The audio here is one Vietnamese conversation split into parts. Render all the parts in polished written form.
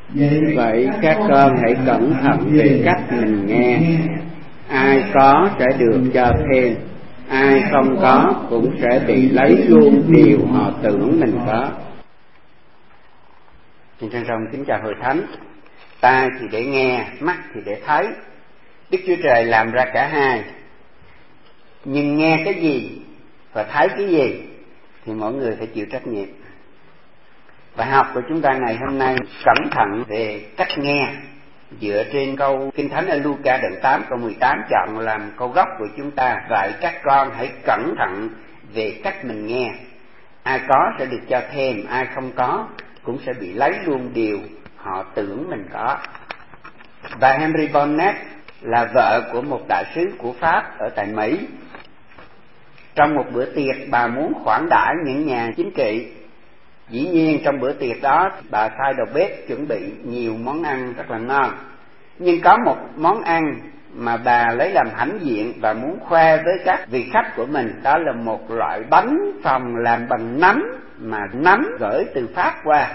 Vậy các con hãy cẩn thận về cách mình nghe. Ai có sẽ được cho thêm, ai không có cũng sẽ bị lấy luôn điều họ tưởng mình có. Xin trân trọng kính chào hội thánh. Tai thì để nghe, mắt thì để thấy. Đức Chúa Trời làm ra cả hai. Nhưng nghe cái gì và thấy cái gì thì mỗi người phải chịu trách nhiệm. Bài học của chúng ta ngày hôm nay cẩn thận về cách nghe, dựa trên câu Kinh Thánh ở Luca đoạn 8 câu 18 chọn làm câu gốc của chúng ta. Vậy các con hãy cẩn thận về cách mình nghe. Ai có sẽ được cho thêm, ai không có cũng sẽ bị lấy luôn điều họ tưởng mình có. Bà Henry Bonnet là vợ của một đại sứ của Pháp ở tại Mỹ. Trong một bữa tiệc, bà muốn khoản đãi những nhà chính trị. Dĩ nhiên trong bữa tiệc đó, bà sai đầu bếp chuẩn bị nhiều món ăn rất là ngon. Nhưng có một món ăn mà bà lấy làm hãnh diện và muốn khoe với các vị khách của mình, đó là một loại bánh phồng làm bằng nấm, mà nấm gửi từ Pháp qua.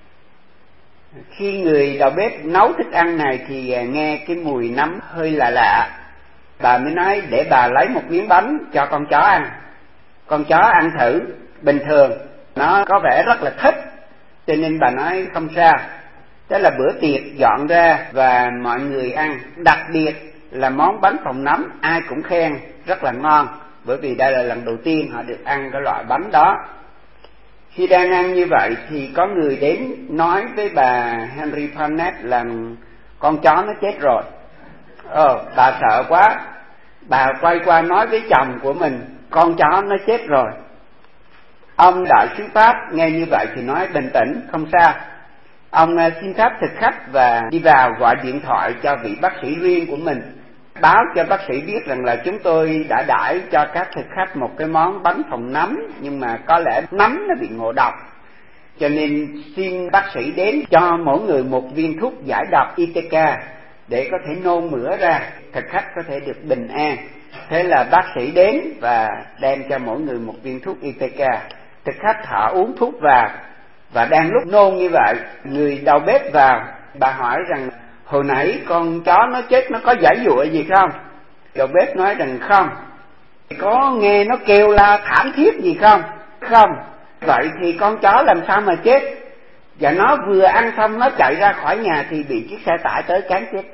Khi người đầu bếp nấu thức ăn này thì nghe cái mùi nấm hơi lạ lạ. Bà mới nói để bà lấy một miếng bánh cho con chó ăn. Con chó ăn thử, bình thường nó có vẻ rất là thích, cho nên bà nói không sao. Thế là bữa tiệc dọn ra và mọi người ăn, đặc biệt là món bánh phồng nấm ai cũng khen rất là ngon, bởi vì đây là lần đầu tiên họ được ăn cái loại bánh đó. Khi đang ăn như vậy thì có người đến nói với bà Henry Bonnet là con chó nó chết rồi. Bà sợ quá, bà quay qua nói với chồng của mình con chó nó chết rồi. Ông đại sứ Pháp nghe như vậy thì nói bình tĩnh, không sao. Ông xin phép thực khách và đi vào gọi điện thoại cho vị bác sĩ riêng của mình, báo cho bác sĩ biết rằng là chúng tôi đã đãi cho các thực khách một cái món bánh phồng nấm, nhưng mà có lẽ nấm nó bị ngộ độc, cho nên xin bác sĩ đến cho mỗi người một viên thuốc giải độc ITK để có thể nôn mửa ra, thực khách có thể được bình an. Thế là bác sĩ đến và đem cho mỗi người một viên thuốc ITK. Thực khách họ uống thuốc vào, và đang lúc nôn như vậy, người đầu bếp vào. Bà hỏi rằng hồi nãy con chó nó chết nó có giãy giụa gì không? Đầu bếp nói rằng không. Có nghe nó kêu la thảm thiết gì không? Không. Vậy thì con chó làm sao mà chết? Và nó vừa ăn xong nó chạy ra khỏi nhà thì bị chiếc xe tải tới cán chết.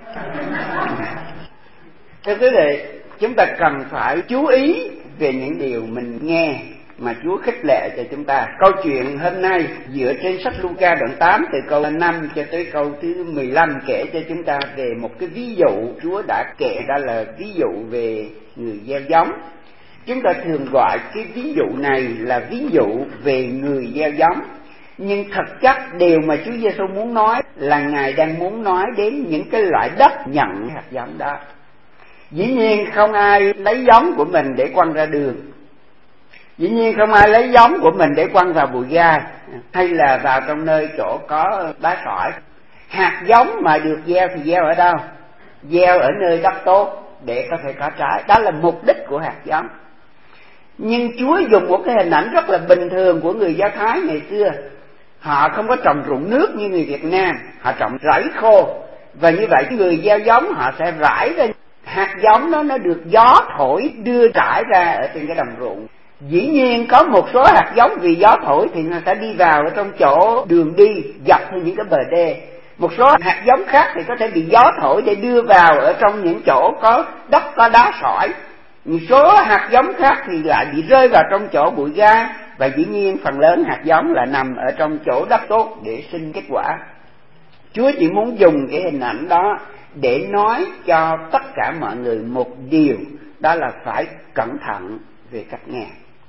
Thưa quý vị, chúng ta cần phải chú ý về những điều mình nghe mà Chúa khích lệ cho chúng ta. Câu chuyện hôm nay dựa trên sách Luca đoạn 8 từ câu 5 cho tới câu thứ 15 kể cho chúng ta về một cái ví dụ Chúa đã kể, đó là ví dụ về người gieo giống. Chúng ta thường gọi cái ví dụ này là ví dụ về người gieo giống, nhưng thực chất điều mà Chúa Giêsu muốn nói là Ngài đang muốn nói đến những cái loại đất nhận hạt giống đó. Dĩ nhiên không ai lấy giống của mình để quăng ra đường, dĩ nhiên không ai lấy giống của mình để quăng vào bụi gai hay là vào trong nơi chỗ có đá sỏi. Hạt giống mà được gieo thì gieo ở đâu? Gieo ở nơi đất tốt để có thể có trái, đó là mục đích của hạt giống. Nhưng Chúa dùng một cái hình ảnh rất là bình thường của người Do Thái ngày xưa. Họ không có trồng ruộng nước như người Việt Nam, họ trồng rẫy khô. Và như vậy người gieo giống họ sẽ rải ra hạt giống đó, nó được gió thổi đưa rải ra ở trên cái đồng ruộng. Dĩ nhiên có một số hạt giống vì gió thổi thì nó sẽ đi vào ở trong chỗ đường đi dọc theo những cái bờ đê. Một số hạt giống khác thì có thể bị gió thổi để đưa vào ở trong những chỗ có đất có đá sỏi. Một số hạt giống khác thì lại bị rơi vào trong chỗ bụi gai. Và dĩ nhiên phần lớn hạt giống là nằm ở trong chỗ đất tốt để sinh kết quả. Chúa chỉ muốn dùng cái hình ảnh đó để nói cho tất cả mọi người một điều, đó là phải cẩn thận về cách nghe.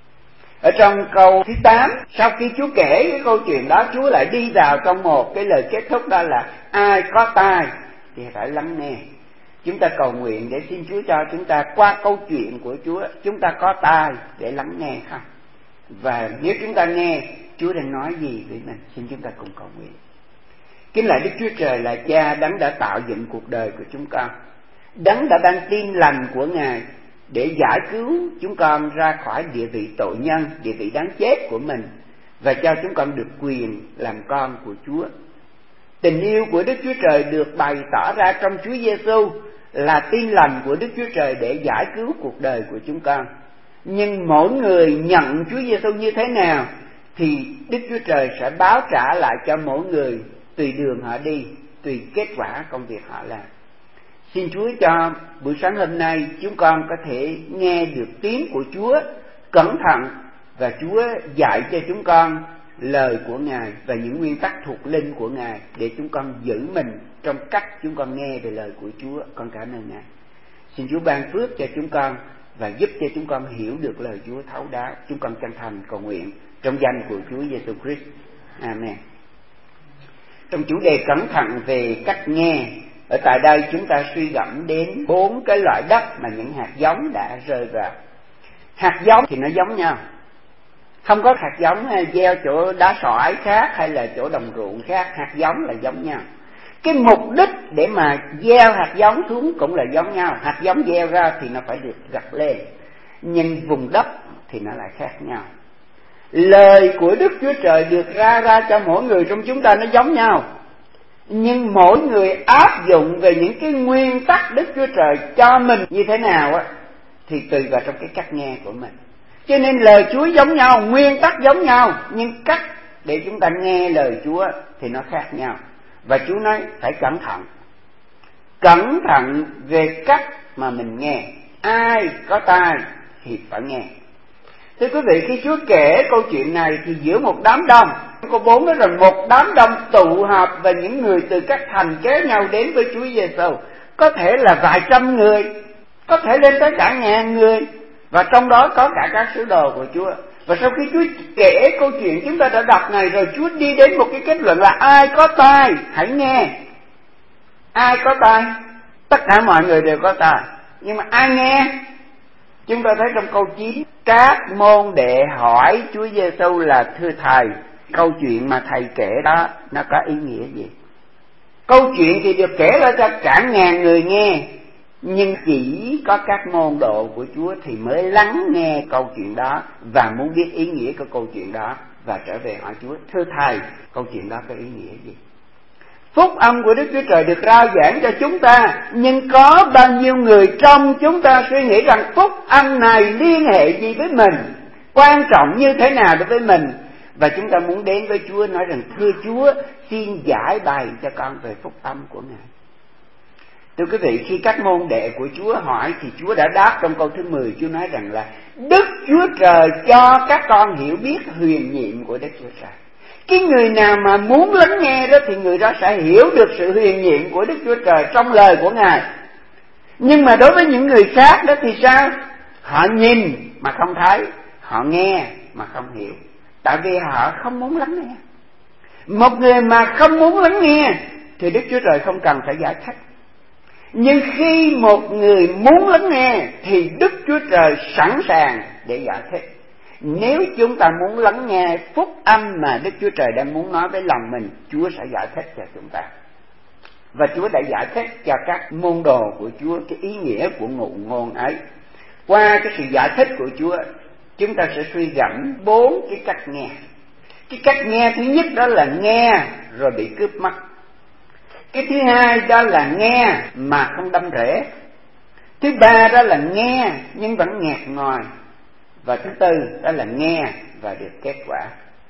Ở trong câu thứ 8, sau khi Chúa kể cái câu chuyện đó, Chúa lại đi vào trong một cái lời kết thúc, đó là ai có tai thì phải lắng nghe. Chúng ta cầu nguyện để xin Chúa cho chúng ta qua câu chuyện của Chúa, chúng ta có tai để lắng nghe không? Và nếu chúng ta nghe Chúa đang nói gì với mình, xin chúng ta cùng cầu nguyện. Kính lạy Đức Chúa Trời là Cha, Đấng đã tạo dựng cuộc đời của chúng con, Đấng đã ban tin lành của Ngài để giải cứu chúng con ra khỏi địa vị tội nhân, địa vị đáng chết của mình, và cho chúng con được quyền làm con của Chúa. Tình yêu của Đức Chúa Trời được bày tỏ ra trong Chúa Giêsu là tin lành của Đức Chúa Trời để giải cứu cuộc đời của chúng con. Nhưng mỗi người nhận Chúa Giêsu như thế nào thì Đức Chúa Trời sẽ báo trả lại cho mỗi người tùy đường họ đi, tùy kết quả công việc họ làm. Xin Chúa cho buổi sáng hôm nay chúng con có thể nghe được tiếng của Chúa cẩn thận, và Chúa dạy cho chúng con lời của Ngài và những nguyên tắc thuộc linh của Ngài để chúng con giữ mình trong cách chúng con nghe về lời của Chúa. Con cảm ơn Ngài. Xin Chúa ban phước cho chúng con và giúp cho chúng con hiểu được lời Chúa thấu đáo. Chúng con chân thành cầu nguyện trong danh của Chúa Giêsu Christ. Amen. Trong chủ đề cẩn thận về cách nghe, ở tại đây chúng ta suy gẫm đến 4 cái loại đất mà những hạt giống đã rơi vào. Hạt giống thì nó giống nhau, không có hạt giống gieo chỗ đá sỏi khác hay là chỗ đồng ruộng khác. Hạt giống là giống nhau. Cái mục đích để mà gieo hạt giống xuống cũng là giống nhau. Hạt giống gieo ra thì nó phải được gặt lên, nhưng vùng đất thì nó lại khác nhau. Lời của Đức Chúa Trời được ra cho mỗi người trong chúng ta nó giống nhau, nhưng mỗi người áp dụng về những cái nguyên tắc Đức Chúa Trời cho mình như thế nào á thì tùy vào trong cái cách nghe của mình. Cho nên lời Chúa giống nhau, nguyên tắc giống nhau, nhưng cách để chúng ta nghe lời Chúa thì nó khác nhau. Và Chúa nói phải cẩn thận về cách mà mình nghe. Ai có tai thì phải nghe. Thưa quý vị, khi Chúa kể câu chuyện này thì giữa một đám đông, câu 4 nói rằng một đám đông tụ họp và những người từ các thành kéo nhau đến với Chúa Giêsu. Có thể là vài trăm người, có thể lên tới cả ngàn người, và trong đó có cả các sứ đồ của Chúa. Và sau khi Chúa kể câu chuyện chúng ta đã đọc này rồi, Chúa đi đến một cái kết luận là ai có tai hãy nghe. Ai có tai? Tất cả mọi người đều có tai, nhưng mà ai nghe? Chúng ta thấy trong câu 9, các môn đệ hỏi Chúa Giêsu là thưa Thầy, câu chuyện mà Thầy kể đó nó có ý nghĩa gì? Câu chuyện thì được kể ra cho cả ngàn người nghe, nhưng chỉ có các môn đồ của Chúa thì mới lắng nghe câu chuyện đó và muốn biết ý nghĩa của câu chuyện đó và trở về hỏi Chúa, thưa Thầy, câu chuyện đó có ý nghĩa gì? Phúc âm của Đức Chúa Trời được rao giảng cho chúng ta, nhưng có bao nhiêu người trong chúng ta suy nghĩ rằng phúc âm này liên hệ gì với mình, quan trọng như thế nào đối với mình? Và chúng ta muốn đến với Chúa nói rằng, thưa Chúa, xin giải bày cho con về phúc âm của Ngài. Thưa quý vị, khi các môn đệ của Chúa hỏi thì Chúa đã đáp trong câu thứ 10. Chúa nói rằng là Đức Chúa Trời cho các con hiểu biết huyền nhiệm của Đức Chúa Trời. Cái người nào mà muốn lắng nghe đó thì người đó sẽ hiểu được sự huyền nhiệm của Đức Chúa Trời trong lời của Ngài. Nhưng mà đối với những người khác đó thì sao? Họ nhìn mà không thấy, họ nghe mà không hiểu, tại vì họ không muốn lắng nghe. Một người mà không muốn lắng nghe thì Đức Chúa Trời không cần phải giải thích. Nhưng khi một người muốn lắng nghe thì Đức Chúa Trời sẵn sàng để giải thích. Nếu chúng ta muốn lắng nghe phúc âm mà Đức Chúa Trời đang muốn nói với lòng mình, Chúa sẽ giải thích cho chúng ta. Và Chúa đã giải thích cho các môn đồ của Chúa cái ý nghĩa của ngụ ngôn ấy. Qua cái sự giải thích của Chúa, chúng ta sẽ suy gẫm 4 cái cách nghe. Cái cách nghe thứ nhất đó là nghe rồi bị cướp mất. Cái thứ hai đó là nghe mà không đâm rễ. Thứ ba đó là nghe nhưng vẫn ngạt ngòi. Và thứ tư đó là nghe và được kết quả.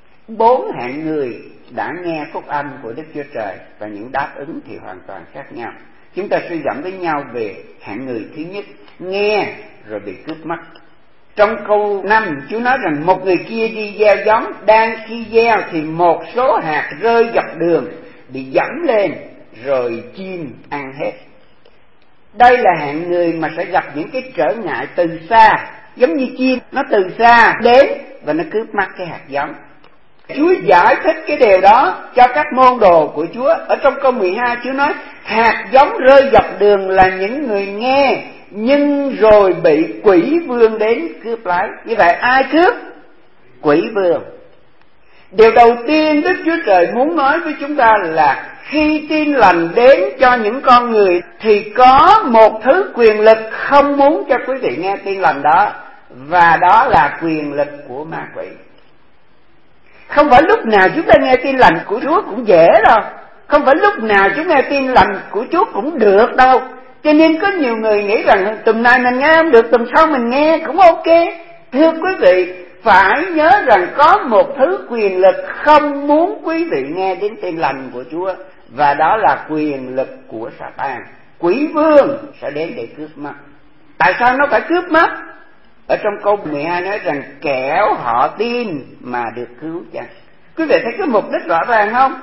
4 hạng người đã nghe phúc âm của Đức Chúa Trời và những đáp ứng thì hoàn toàn khác nhau. Chúng ta suy gẫm với nhau về hạng người thứ nhất, nghe rồi bị cướp mất. Trong câu 5, Chúa nói rằng một người kia đi gieo giống, đang khi gieo thì một số hạt rơi dọc đường, bị dẫm lên rồi chim ăn hết. Đây là hạng người mà sẽ gặp những cái trở ngại từ xa, giống như chim, nó từ xa đến và nó cướp mất cái hạt giống. Chúa giải thích cái điều đó cho các môn đồ của Chúa. Ở trong câu 12 Chúa nói hạt giống rơi dọc đường là những người nghe, nhưng rồi bị quỷ vương đến cướp lấy. Như vậy ai cướp? Quỷ vương. Điều đầu tiên Đức Chúa Trời muốn nói với chúng ta là khi tin lành đến cho những con người thì có một thứ quyền lực không muốn cho quý vị nghe tin lành đó, và đó là quyền lực của ma quỷ. Không phải lúc nào chúng ta nghe tin lành của Chúa cũng dễ đâu. Không phải lúc nào chúng nghe tin lành của Chúa cũng được đâu. Cho nên có nhiều người nghĩ rằng tuần này mình nghe không được, tuần sau mình nghe cũng ok. Thưa quý vị, phải nhớ rằng có một thứ quyền lực không muốn quý vị nghe đến tin lành của Chúa, và đó là quyền lực của Sa-tan. Quỷ vương sẽ đến để cướp mất. Tại sao nó phải cướp mất? Ở trong câu 12 nói rằng kẻo họ tin mà được cứu chăng. Quý vị thấy cái mục đích rõ ràng không?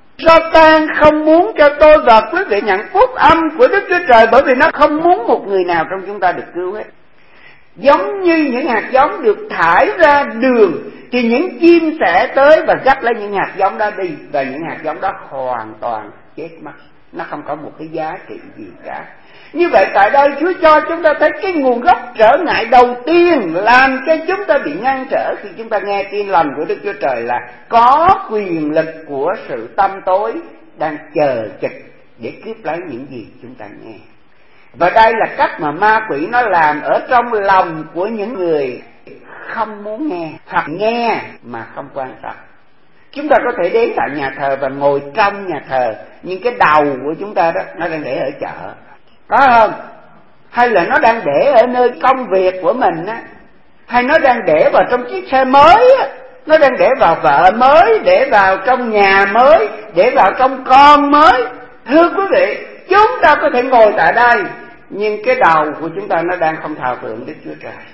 Sa-tan không muốn cho tôi và quý vị nhận phúc âm của Đức Chúa Trời, bởi vì nó không muốn một người nào trong chúng ta được cứu hết. Giống như những hạt giống được thải ra đường thì những chim sẽ tới và gắp lấy những hạt giống đó đi, và những hạt giống đó hoàn toàn chết mất. Nó không có một cái giá trị gì cả. Như vậy tại đây Chúa cho chúng ta thấy cái nguồn gốc trở ngại đầu tiên làm cho chúng ta bị ngăn trở khi chúng ta nghe tin lành của Đức Chúa Trời là có quyền lực của sự tăm tối đang chờ chực để cướp lấy những gì chúng ta nghe. Và đây là cách mà ma quỷ nó làm ở trong lòng của những người không muốn nghe, hoặc nghe mà không quan tâm. Chúng ta có thể đến tại nhà thờ và ngồi trong nhà thờ, nhưng cái đầu của chúng ta đó nó đang để ở chợ, có không? Hay là nó đang để ở nơi công việc của mình á, hay nó đang để vào trong chiếc xe mới á, nó đang để vào vợ mới, để vào trong nhà mới, để vào trong con mới. Thưa quý vị, chúng ta có thể ngồi tại đây, nhưng cái đầu của chúng ta nó đang không thờ phượng Đức Chúa Trời.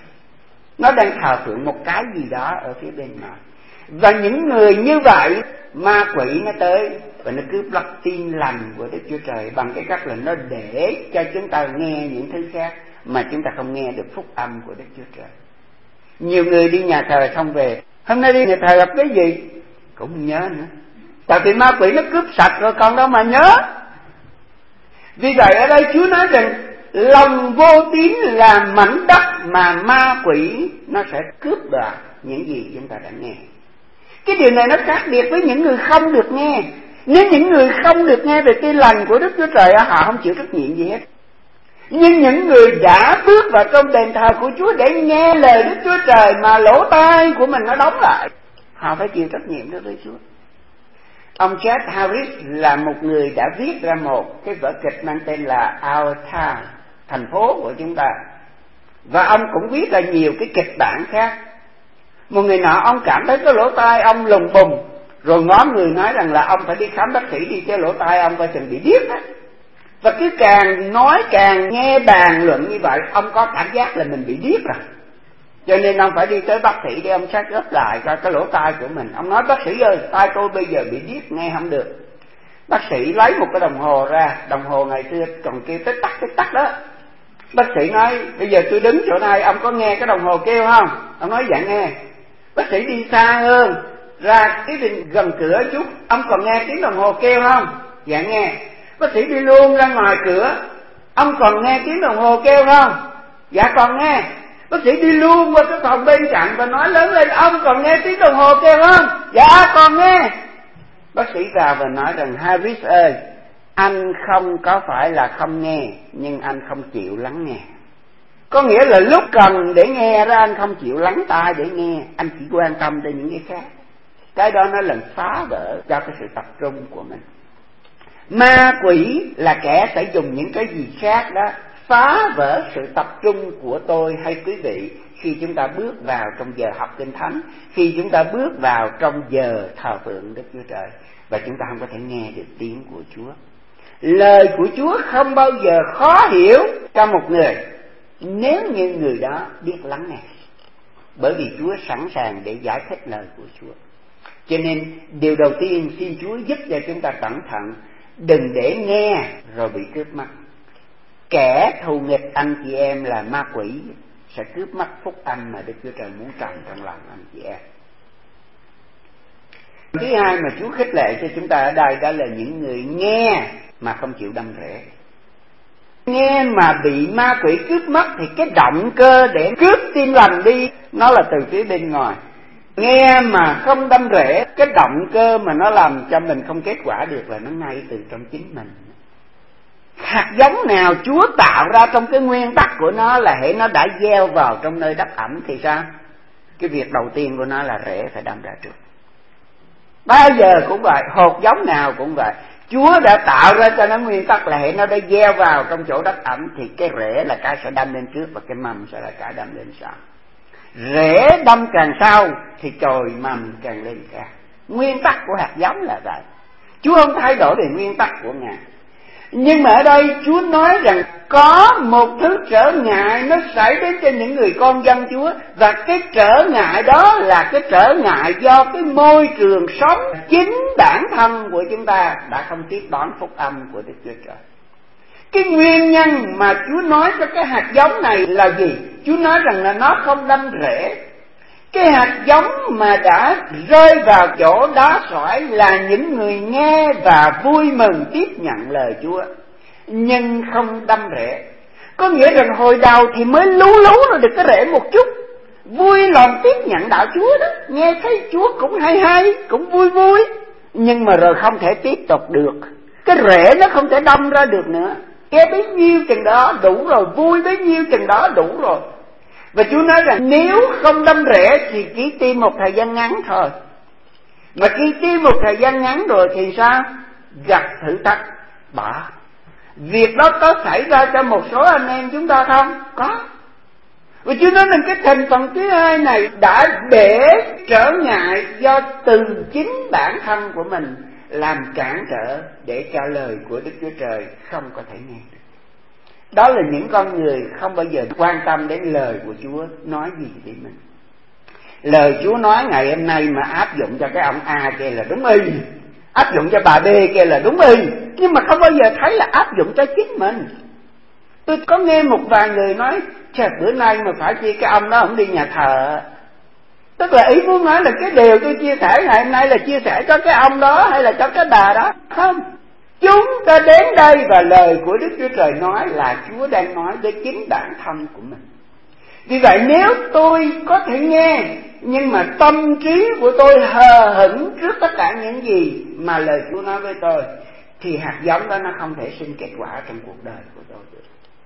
Nó đang thờ phượng một cái gì đó ở phía bên ngoài. Và những người như vậy, ma quỷ nó tới và nó cướp lấp tin lành của Đức Chúa Trời bằng cái cách là nó để cho chúng ta nghe những thứ khác mà chúng ta không nghe được phúc âm của Đức Chúa Trời. Nhiều người đi nhà thờ xong về, hôm nay đi nhà thờ gặp cái gì cũng không nhớ nữa, tại vì ma quỷ nó cướp sạch rồi còn đâu mà nhớ. Vì vậy ở đây Chúa nói rằng lòng vô tín là mảnh đất mà ma quỷ nó sẽ cướp đoạt những gì chúng ta đã nghe. Cái điều này nó khác biệt với những người không được nghe. Nếu những người không được nghe về tin lành của Đức Chúa Trời, họ không chịu trách nhiệm gì hết. Nhưng những người đã bước vào trong đền thờ của Chúa để nghe lời Đức Chúa Trời mà lỗ tai của mình nó đóng lại, họ phải chịu trách nhiệm đối với Chúa. Ông Chad Harris là một người đã viết ra một cái vở kịch mang tên là Our Town, thành phố của chúng ta. Và ông cũng viết ra nhiều cái kịch bản khác. Một người nọ ông cảm thấy cái lỗ tai ông lùng bùng, rồi ngó người nói rằng là ông phải đi khám bác sĩ đi, cái lỗ tai ông coi chừng bị điếc á. Và cứ càng nói càng nghe bàn luận như vậy, ông có cảm giác là mình bị điếc rồi. Cho nên ông phải đi tới bác sĩ để ông check up lại coi cái lỗ tai của mình. Ông nói: bác sĩ ơi, tai tôi bây giờ bị điếc, nghe không được. Bác sĩ lấy một cái đồng hồ ra, đồng hồ ngày xưa còn kêu tích tắc đó. Bác sĩ nói: bây giờ tôi đứng chỗ này, ông có nghe cái đồng hồ kêu không? Ông nói: dạ nghe. Bác sĩ đi xa hơn, ra cái gần cửa chút, ông còn nghe tiếng đồng hồ kêu không? Dạ nghe. Bác sĩ đi luôn ra ngoài cửa, ông còn nghe tiếng đồng hồ kêu không? Dạ còn nghe. Bác sĩ đi luôn qua cái phòng bên cạnh và nói lớn lên: ông còn nghe tiếng đồng hồ kêu không? Dạ còn nghe. Bác sĩ vào và nói rằng: Harris ơi, anh không có phải là không nghe, nhưng anh không chịu lắng nghe. Có nghĩa là lúc cần để nghe ra anh không chịu lắng tai để nghe, anh chỉ quan tâm đến những cái khác. Cái đó nó làm phá vỡ cho cái sự tập trung của mình. Ma quỷ là kẻ sẽ dùng những cái gì khác đó phá vỡ sự tập trung của tôi hay quý vị khi chúng ta bước vào trong giờ học Kinh Thánh, khi chúng ta bước vào trong giờ thờ phượng Đức Chúa Trời, và chúng ta không có thể nghe được tiếng của Chúa. Lời của Chúa không bao giờ khó hiểu cho một người nếu như người đó biết lắng nghe, bởi vì Chúa sẵn sàng để giải thích lời của Chúa. Cho nên điều đầu tiên xin Chúa giúp cho chúng ta cẩn thận, đừng để nghe rồi bị cướp mất. Kẻ thù nghịch anh chị em là ma quỷ sẽ cướp mất phúc âm mà Đức Chúa Trời muốn trồng trong lòng anh chị em. Thứ hai mà Chúa khích lệ cho chúng ta ở đây đó là những người nghe mà không chịu đâm rễ. Nghe mà bị ma quỷ cướp mất thì cái động cơ để cướp tin lành đi nó là từ phía bên ngoài. Nghe mà không đâm rễ, cái động cơ mà nó làm cho mình không kết quả được là nó ngay từ trong chính mình. Hạt giống nào Chúa tạo ra trong cái nguyên tắc của nó là hễ nó đã gieo vào trong nơi đất ẩm thì sao? Cái việc đầu tiên của nó là rễ phải đâm ra trước. Bao giờ cũng vậy, hột giống nào cũng vậy. Chúa đã tạo ra cho nó nguyên tắc là hệ nó đã gieo vào trong chỗ đất ẩm thì cái rễ là cái sẽ đâm lên trước và cái mầm sẽ là cái đâm lên sau. Rễ đâm càng sau thì chồi mầm càng lên cao. Nguyên tắc của hạt giống là vậy. Chúa không thay đổi về nguyên tắc của Ngài. Nhưng mà ở đây Chúa nói rằng có một thứ trở ngại nó xảy đến cho những người con dân Chúa. Và cái trở ngại đó là cái trở ngại do cái môi trường sống. Chính bản thân của chúng ta đã không tiếp đón phúc âm của Đức Chúa Trời. Cái nguyên nhân mà Chúa nói cho cái hạt giống này là gì? Chúa nói rằng là nó không đâm rễ. Cái hạt giống mà đã rơi vào chỗ đá sỏi là những người nghe và vui mừng tiếp nhận lời Chúa, nhưng không đâm rễ. Có nghĩa rằng hồi đầu thì mới lú rồi được cái rễ một chút, vui lòng tiếp nhận đạo Chúa đó, nghe thấy Chúa cũng hay, cũng vui, nhưng mà rồi không thể tiếp tục được. Cái rễ nó không thể đâm ra được nữa. Nghe bấy nhiêu chừng đó đủ rồi, vui bấy nhiêu chừng đó đủ rồi. Và Chúa nói rằng nếu không đâm rễ thì chỉ tiêm một thời gian ngắn thôi. Mà khi tiêm một thời gian ngắn rồi thì sao? Gặp thử thách, bỏ. Việc đó có xảy ra cho một số anh em chúng ta không? Có. Và Chúa nói rằng cái thành phần thứ hai này đã để trở ngại do từ chính bản thân của mình làm cản trở để cho lời của Đức Chúa Trời không có thể nghe được. Đó là những con người không bao giờ quan tâm đến lời của Chúa nói gì với mình. Lời Chúa nói ngày hôm nay mà áp dụng cho cái ông A kia là đúng y, áp dụng cho bà B kia là đúng y, nhưng mà không bao giờ thấy là áp dụng cho chính mình. Tôi có nghe một vài người nói, trời bữa nay mà phải chi cái ông đó không đi nhà thờ. Tức là ý muốn nói là cái điều tôi chia sẻ ngày hôm nay là chia sẻ cho cái ông đó hay là cho cái bà đó. Không. Chúng ta đến đây và lời của Đức Chúa Trời nói là Chúa đang nói với chính bản thân của mình. Vì vậy nếu tôi có thể nghe, nhưng mà tâm trí của tôi hờ hững trước tất cả những gì mà lời Chúa nói với tôi, thì hạt giống đó nó không thể sinh kết quả trong cuộc đời của tôi được.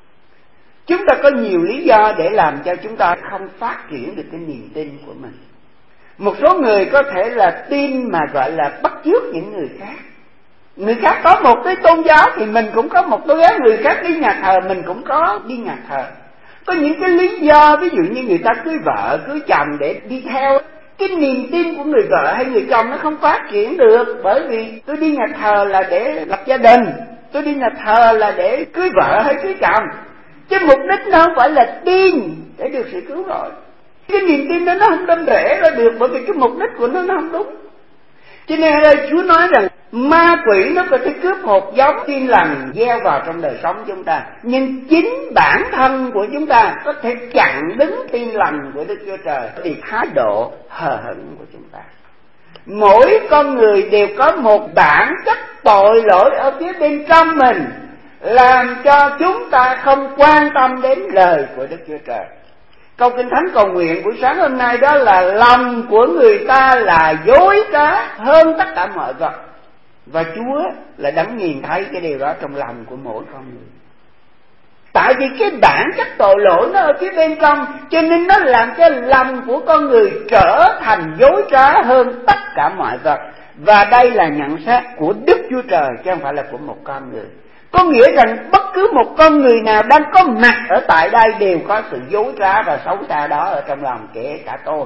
Chúng ta có nhiều lý do để làm cho chúng ta không phát triển được cái niềm tin của mình. Một số người có thể là tin mà gọi là bắt chước những người khác. Người khác có một cái tôn giáo thì mình cũng có một tôn giáo, người khác đi nhà thờ mình cũng có đi nhà thờ. Có những cái lý do, ví dụ như người ta cưới vợ, cưới chồng để đi theo. Cái niềm tin của người vợ hay người chồng nó không phát triển được, bởi vì tôi đi nhà thờ là để lập gia đình, tôi đi nhà thờ là để cưới vợ hay cưới chồng, chứ mục đích nó không phải là tin để được sự cứu rỗi. Cái niềm tin đó nó không đâm rễ ra được, bởi vì cái mục đích của nó không đúng. Cho nên ở đây Chúa nói rằng ma quỷ nó có thể cướp hột giống tin lành gieo vào trong đời sống chúng ta, nhưng chính bản thân của chúng ta có thể chặn đứng tin lành của Đức Chúa Trời vì thái độ hờ hững của chúng ta. Mỗi con người đều có một bản chất tội lỗi ở phía bên trong mình, làm cho chúng ta không quan tâm đến lời của Đức Chúa Trời. Câu Kinh Thánh cầu nguyện buổi sáng hôm nay đó là lòng của người ta là dối trá hơn tất cả mọi vật. Và Chúa là đấng nhìn thấy cái điều đó trong lòng của mỗi con người. Tại vì cái bản chất tội lỗi nó ở phía bên trong, cho nên nó làm cho lòng của con người trở thành dối trá hơn tất cả mọi vật. Và đây là nhận xét của Đức Chúa Trời chứ không phải là của một con người. Có nghĩa rằng bất cứ một con người nào đang có mặt ở tại đây đều có sự dối trá và xấu xa đó ở trong lòng, kể cả tôi.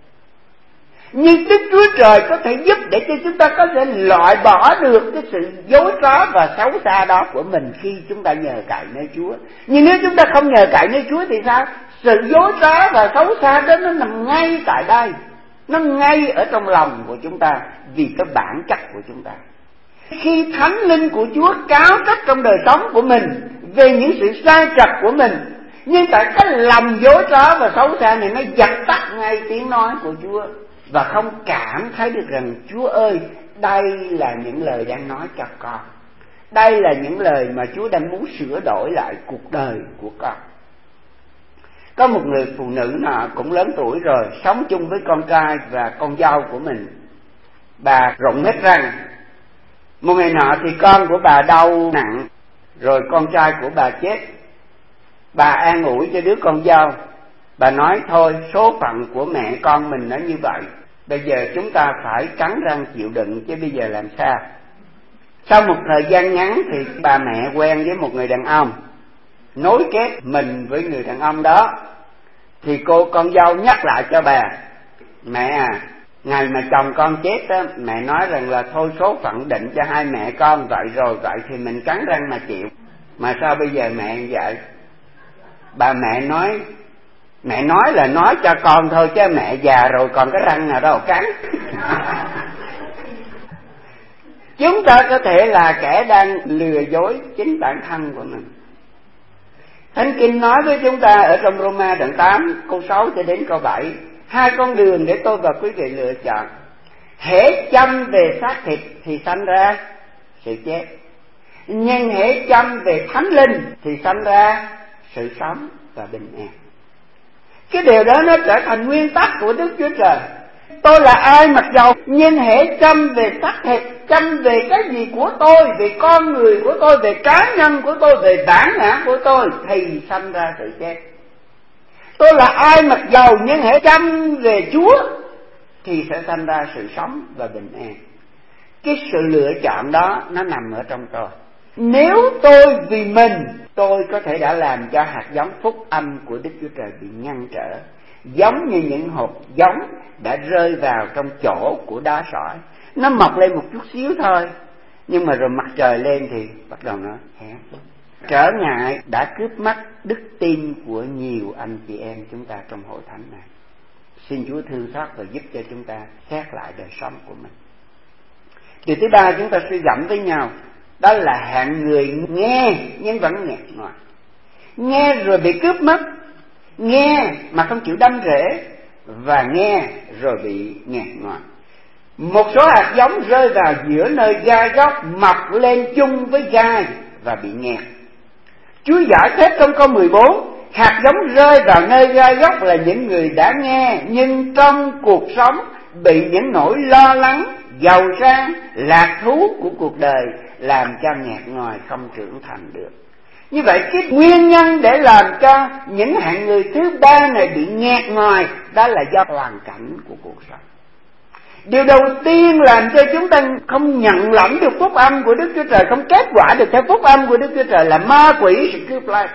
Nhưng Đức Chúa Trời có thể giúp để cho chúng ta có thể loại bỏ được cái sự dối trá và xấu xa đó của mình khi chúng ta nhờ cậy nơi Chúa. Nhưng nếu chúng ta không nhờ cậy nơi Chúa thì sao? Sự dối trá và xấu xa đó nó nằm ngay tại đây, nó ngay ở trong lòng của chúng ta vì cái bản chất của chúng ta. Khi Thánh Linh của Chúa cáo trách trong đời sống của mình về những sự sai trật của mình, nhưng tại cái lòng dối trá và xấu xa này nó dập tắt ngay tiếng nói của Chúa, và không cảm thấy được rằng Chúa ơi, đây là những lời đang nói cho con, đây là những lời mà Chúa đang muốn sửa đổi lại cuộc đời của con. Có một người phụ nữ nọ cũng lớn tuổi rồi, sống chung với con trai và con dâu của mình. Bà rụng hết răng. Một ngày nọ thì con của bà đau nặng, rồi con trai của bà chết. Bà an ủi cho đứa con dâu. Bà nói thôi, số phận của mẹ con mình nó như vậy, bây giờ chúng ta phải cắn răng chịu đựng chứ bây giờ làm sao. Sau một thời gian ngắn thì bà mẹ quen với một người đàn ông, nối kết mình với người đàn ông đó. Thì con dâu nhắc lại cho bà: mẹ à, ngày mà chồng con chết á, mẹ nói rằng là thôi số phận định cho hai mẹ con vậy rồi, vậy thì mình cắn răng mà chịu. Mà sao bây giờ mẹ như vậy? Bà mẹ nói là nói cho con thôi, chứ mẹ già rồi còn cái răng nào đâu cắn. Chúng ta có thể là kẻ đang lừa dối chính bản thân của mình. Thánh Kinh nói với chúng ta ở trong Roma đoạn 8 câu 6 cho đến câu 7, hai con đường để tôi và quý vị lựa chọn. Hễ chăm về xác thịt thì sanh ra sự chết, nhưng hễ chăm về thánh linh thì sanh ra sự sống và bình an. Cái điều đó nó trở thành nguyên tắc của Đức Chúa Trời. Tôi là ai mặc dầu, nhưng hễ chăm về xác thịt, chăm về cái gì của tôi, về con người của tôi, về cá nhân của tôi, về bản ngã của tôi, thì sanh ra sự chết. Tôi là ai mặc dầu, nhưng hễ chăm về Chúa thì sẽ sanh ra sự sống và bình an. Cái sự lựa chọn đó nó nằm ở trong tôi. Nếu tôi vì mình, tôi có thể đã làm cho hạt giống phúc âm của Đức Chúa Trời bị ngăn trở, giống như những hột giống đã rơi vào trong chỗ của đá sỏi. Nó mọc lên một chút xíu thôi, nhưng mà rồi mặt trời lên thì bắt đầu nó héo. Trở ngại đã cướp mất đức tin của nhiều anh chị em chúng ta trong hội thánh này. Xin Chúa thương xót và giúp cho chúng ta xét lại đời sống của mình. Điều thứ ba chúng ta suy gẫm với nhau, đó là hạng người nghe nhưng vẫn nghẹt ngọt. Nghe rồi bị cướp mất, nghe mà không chịu đâm rễ, và nghe rồi bị nghẹt ngọt. Một số hạt giống rơi vào giữa nơi gai góc, mọc lên chung với gai và bị nghẹt. Chúa giải thích trong câu 14, hạt giống rơi vào nơi gai góc là những người đã nghe, nhưng trong cuộc sống bị những nỗi lo lắng, giàu sang, lạc thú của cuộc đời làm cho nghẹt ngòi không trưởng thành được. Như vậy cái nguyên nhân để làm cho những hạng người thứ ba này bị nghẹt ngòi, đó là do hoàn cảnh của cuộc sống. Điều đầu tiên làm cho chúng ta không nhận lãnh được phúc âm của Đức Chúa Trời, không kết quả được theo phúc âm của Đức Chúa Trời là ma quỷ sự cướp lấy.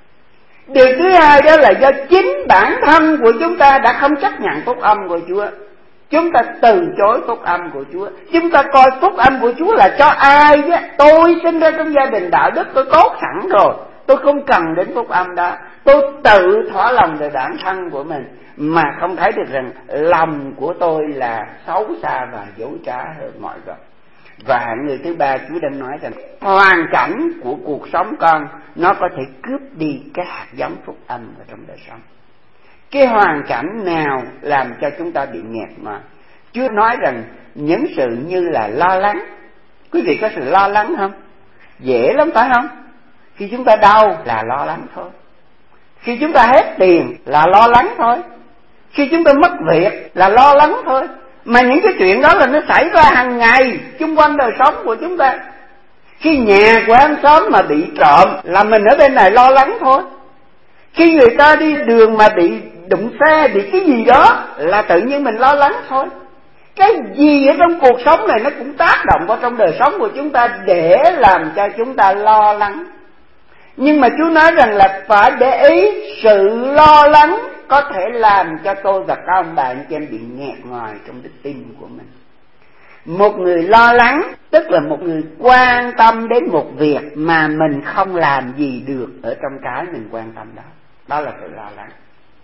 Điều thứ hai đó là do chính bản thân của chúng ta đã không chấp nhận phúc âm của Chúa. Chúng ta từ chối phúc âm của Chúa. Chúng ta coi phúc âm của Chúa là cho ai chứ? Tôi sinh ra trong gia đình đạo đức, tôi tốt sẵn rồi, tôi không cần đến phúc âm đó. Tôi tự thỏa lòng về bản thân của mình, mà không thấy được rằng lòng của tôi là xấu xa và dối trá hơn mọi người. Và hạng người thứ ba, Chúa đang nói rằng hoàn cảnh của cuộc sống con nó có thể cướp đi cái hạt giống phúc âm ở trong đời sống. Cái hoàn cảnh nào làm cho chúng ta bị nghẹt mà? Chúa nói rằng những sự như là lo lắng. Quý vị có sự lo lắng không? Dễ lắm phải không? Khi chúng ta đau là lo lắng thôi. Khi chúng ta hết tiền là lo lắng thôi. Khi chúng ta mất việc là lo lắng thôi. Mà những cái chuyện đó là nó xảy ra hàng ngày chung quanh đời sống của chúng ta. Khi nhà của anh xóm mà bị trộm là mình ở bên này lo lắng thôi. Khi người ta đi đường mà bị đụng xe, bị cái gì đó là tự nhiên mình lo lắng thôi. Cái gì ở trong cuộc sống này nó cũng tác động vào trong đời sống của chúng ta để làm cho chúng ta lo lắng. Nhưng mà Chúa nói rằng là phải để ý, sự lo lắng có thể làm cho tôi và các ông bà anh chị em bị nghẹt ngòi trong đức tin của mình. Một người lo lắng tức là một người quan tâm đến một việc mà mình không làm gì được ở trong cái mình quan tâm đó. Đó là sự lo lắng.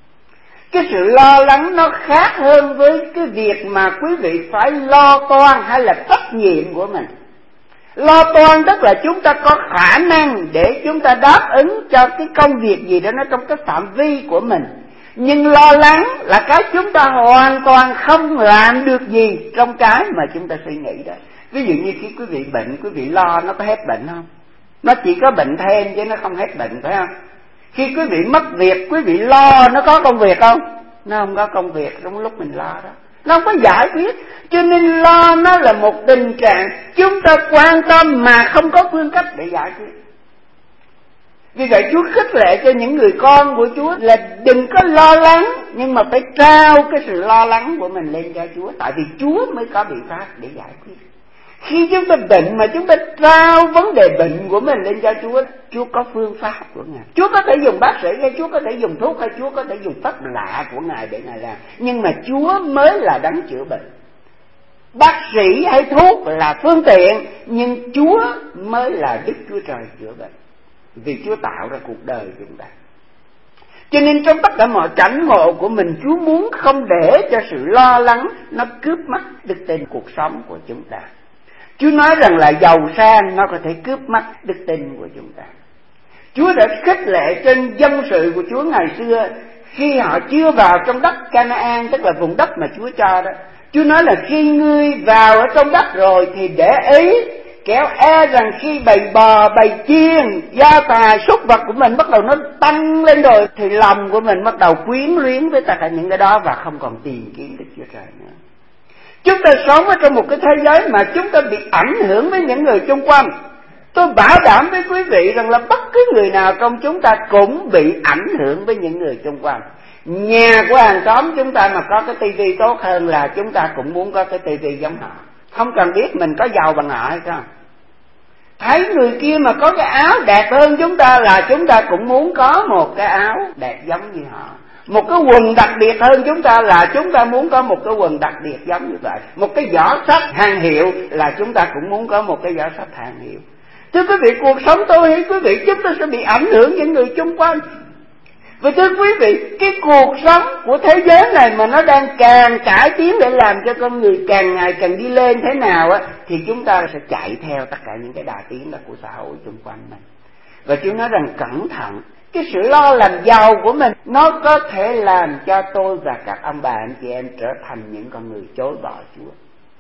Cái sự lo lắng nó khác hơn với cái việc mà quý vị phải lo toan hay là trách nhiệm của mình. Lo toan tức là chúng ta có khả năng để chúng ta đáp ứng cho cái công việc gì đó nó trong cái phạm vi của mình. Nhưng lo lắng là cái chúng ta hoàn toàn không làm được gì trong cái mà chúng ta suy nghĩ đó. Ví dụ như khi quý vị bệnh, quý vị lo nó có hết bệnh không? Nó chỉ có bệnh thêm chứ nó không hết bệnh, phải không? Khi quý vị mất việc, quý vị lo nó có công việc không? Nó không có công việc trong lúc mình lo đó. Nó không có giải quyết. Cho nên lo nó là một tình trạng chúng ta quan tâm mà không có phương cách để giải quyết. Vì vậy Chúa khích lệ cho những người con của Chúa là đừng có lo lắng, nhưng mà phải trao cái sự lo lắng của mình lên cho Chúa. Tại vì Chúa mới có biện pháp để giải quyết. Khi chúng ta bệnh mà chúng ta trao vấn đề bệnh của mình lên cho Chúa, Chúa có phương pháp của Ngài. Chúa có thể dùng bác sĩ, hay Chúa có thể dùng thuốc, hay Chúa có thể dùng pháp lạ của Ngài để Ngài làm. Nhưng mà Chúa mới là đấng chữa bệnh. Bác sĩ hay thuốc là phương tiện, nhưng Chúa mới là Đức Chúa Trời chữa bệnh. Vì Chúa tạo ra cuộc đời chúng ta. Cho nên trong tất cả mọi cảnh ngộ của mình, Chúa muốn không để cho sự lo lắng nó cướp mất đức tin cuộc sống của chúng ta. Chúa nói rằng là giàu sang nó có thể cướp mất đức tin của chúng ta. Chúa đã khích lệ trên dân sự của Chúa ngày xưa khi họ chưa vào trong đất Canaan, tức là vùng đất mà Chúa cho đó. Chúa nói là khi ngươi vào ở trong đất rồi thì để ý, kéo e rằng khi bầy bò, bầy chiên, gia tài, súc vật của mình bắt đầu nó tăng lên rồi, thì lòng của mình bắt đầu quyến luyến với tất cả những cái đó và không còn tìm kiếm Đức Chúa Trời nữa. Chúng ta sống ở trong một cái thế giới mà chúng ta bị ảnh hưởng với những người xung quanh. Tôi bảo đảm với quý vị rằng là bất cứ người nào trong chúng ta cũng bị ảnh hưởng với những người xung quanh. Nhà của hàng xóm chúng ta mà có cái tivi tốt hơn là chúng ta cũng muốn có cái tivi giống họ. Không cần biết mình có giàu bằng họ hay không. Thấy người kia mà có cái áo đẹp hơn chúng ta là chúng ta cũng muốn có một cái áo đẹp giống như họ. Một cái quần đặc biệt hơn chúng ta là chúng ta muốn có một cái quần đặc biệt giống như vậy. Một cái giỏ sách hàng hiệu là chúng ta cũng muốn có một cái giỏ sách hàng hiệu. Thưa quý vị, cuộc sống tôi hay quý vị, chúng ta sẽ bị ảnh hưởng những người xung quanh. Và thưa quý vị, cái cuộc sống của thế giới này mà nó đang càng cải tiến để làm cho con người càng ngày càng đi lên thế nào á, thì chúng ta sẽ chạy theo tất cả những cái đà tiến đó của xã hội xung quanh mình. Và Chúa nói rằng cẩn thận, cái sự lo làm giàu của mình nó có thể làm cho tôi và các ông bà anh chị em trở thành những con người chối bỏ Chúa.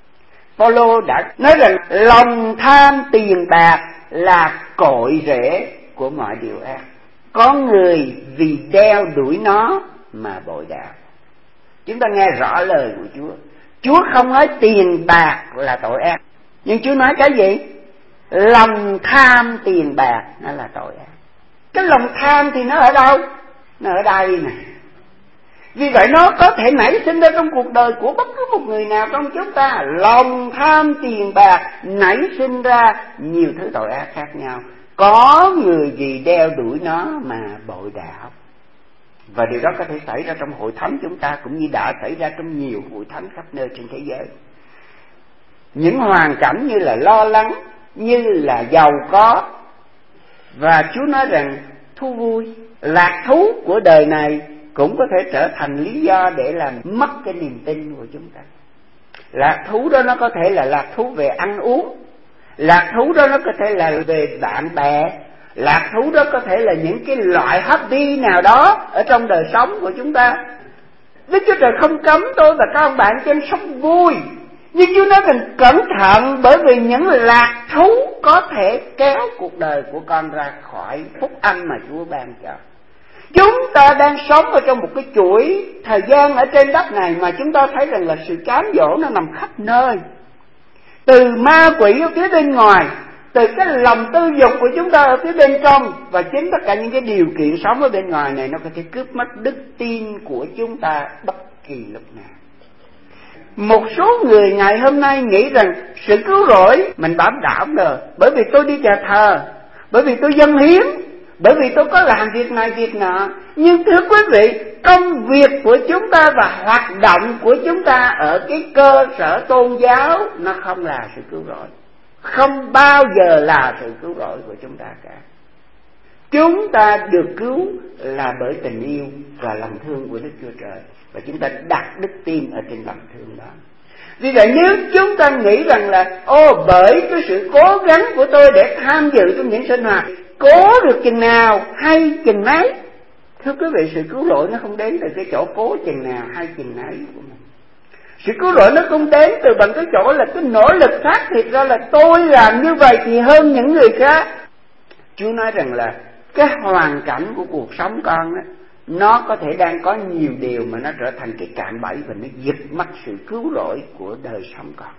Phaolô đã nói rằng lòng tham tiền bạc là cội rễ của mọi điều ác. Có người vì đeo đuổi nó mà bội đạo. Chúng ta nghe rõ lời của Chúa. Chúa không nói tiền bạc là tội ác, nhưng Chúa nói cái gì? Lòng tham tiền bạc nó là tội ác. Cái lòng tham thì nó ở đâu? Nó ở đây nè. Vì vậy nó có thể nảy sinh ra trong cuộc đời của bất cứ một người nào trong chúng ta. Lòng tham tiền bạc nảy sinh ra nhiều thứ tội ác khác nhau. Có người vì đeo đuổi nó mà bội đạo. Và điều đó có thể xảy ra trong hội thánh chúng ta, cũng như đã xảy ra trong nhiều hội thánh khắp nơi trên thế giới. Những hoàn cảnh như là lo lắng, như là giàu có. Và Chúa nói rằng thú vui, lạc thú của đời này cũng có thể trở thành lý do để làm mất cái niềm tin của chúng ta. Lạc thú đó nó có thể là lạc thú về ăn uống, lạc thú đó nó có thể là về bạn bè, lạc thú đó có thể là những cái loại hobby nào đó ở trong đời sống của chúng ta. Đức Chúa Trời không cấm tôi và các ông bạn trên sống vui, nhưng Chúa nói rằng cẩn thận, bởi vì những lạc thú có thể kéo cuộc đời của con ra khỏi phúc âm mà Chúa ban cho. Chúng ta đang sống ở trong một cái chuỗi thời gian ở trên đất này mà chúng ta thấy rằng là sự cám dỗ nó nằm khắp nơi. Từ ma quỷ ở phía bên ngoài, từ cái lòng tư dục của chúng ta ở phía bên trong, và chính tất cả những cái điều kiện sống ở bên ngoài này nó có thể cướp mất đức tin của chúng ta bất kỳ lúc nào. Một số người ngày hôm nay nghĩ rằng sự cứu rỗi mình bảo đảm rồi, bởi vì tôi đi nhà thờ, bởi vì tôi dâng hiến, bởi vì tôi có làm việc này việc nọ. Nhưng thưa quý vị, công việc của chúng ta và hoạt động của chúng ta ở cái cơ sở tôn giáo nó không là sự cứu rỗi, không bao giờ là sự cứu rỗi của chúng ta cả. Chúng ta được cứu là bởi tình yêu và lòng thương của Đức Chúa Trời, và chúng ta đặt đức tin ở trên lòng thương đó. Vì vậy nếu chúng ta nghĩ rằng là bởi cái sự cố gắng của tôi để tham dự trong những sinh hoạt, cố được chừng nào hay chừng nấy. Thưa quý vị, sự cứu rỗi nó không đến từ cái chỗ cố chừng nào hay chừng nấy của mình. Sự cứu rỗi nó không đến từ bằng cái chỗ là cái nỗ lực xác thiệt ra là tôi làm như vậy thì hơn những người khác. Chúa nói rằng là cái hoàn cảnh của cuộc sống con đó, nó có thể đang có nhiều điều mà nó trở thành cái cạm bẫy và nó giật mất sự cứu rỗi của đời sống con.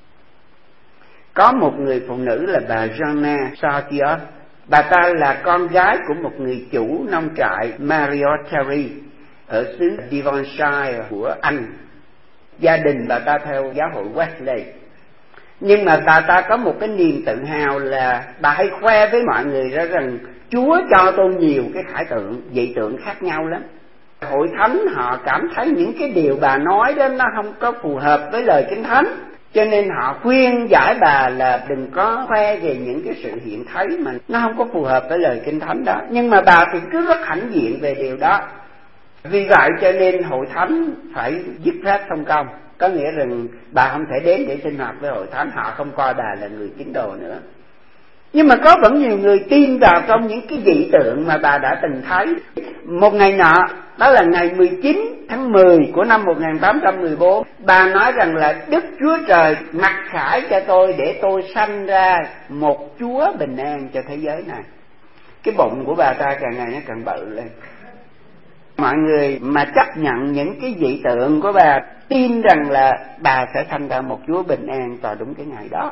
Có một người phụ nữ là bà Joanna Sartiot. Bà ta là con gái của một người chủ nông trại Marriott Terry ở xứ Devonshire của Anh. Gia đình bà ta theo giáo hội Wesley. Nhưng mà ta có một cái niềm tự hào là bà hay khoe với mọi người đó rằng Chúa cho tôi nhiều cái khải tượng, dị tượng khác nhau lắm. Hội thánh họ cảm thấy những cái điều bà nói đó nó không có phù hợp với lời Kinh Thánh, cho nên họ khuyên giải bà là đừng có khoe về những cái sự hiện thấy mà nó không có phù hợp với lời Kinh Thánh đó. Nhưng mà bà thì cứ rất hãnh diện về điều đó. Vì vậy cho nên hội thánh phải dứt phép thông công, có nghĩa rằng bà không thể đến để sinh hoạt với hội thánh, họ không coi bà là người tín đồ nữa. Nhưng mà có vẫn nhiều người tin vào trong những cái dị tượng mà bà đã từng thấy. Một ngày nọ, đó là ngày 19 tháng 10 của năm 1814, bà nói rằng là Đức Chúa Trời mặc khải cho tôi để tôi sanh ra một Chúa bình an cho thế giới này. Cái bụng của bà ta càng ngày nó càng bự lên. Mọi người mà chấp nhận những cái dị tượng của bà, tin rằng là bà sẽ sanh ra một Chúa bình an vào đúng cái ngày đó.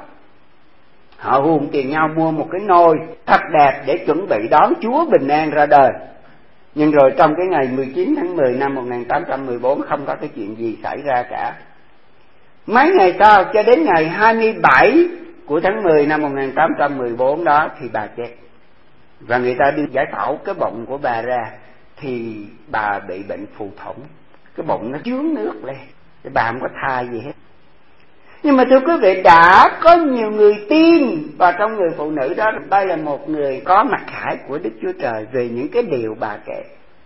Họ hùn tiền nhau mua một cái nôi thật đẹp để chuẩn bị đón Chúa bình an ra đời. Nhưng rồi trong cái ngày 19 tháng 10 năm 1814 không có cái chuyện gì xảy ra cả. Mấy ngày sau, cho đến ngày 27 của tháng 10 năm 1814 đó thì bà chết. Và người ta đi giải phẫu cái bụng của bà ra thì bà bị bệnh phù thủng, cái bụng nó chướng nước lên, bà không có thai gì hết. Nhưng mà thưa quý vị, đã có nhiều người tin vào trong người phụ nữ đó. Đây là một người có mặc khải của Đức Chúa Trời về những cái điều bà kể.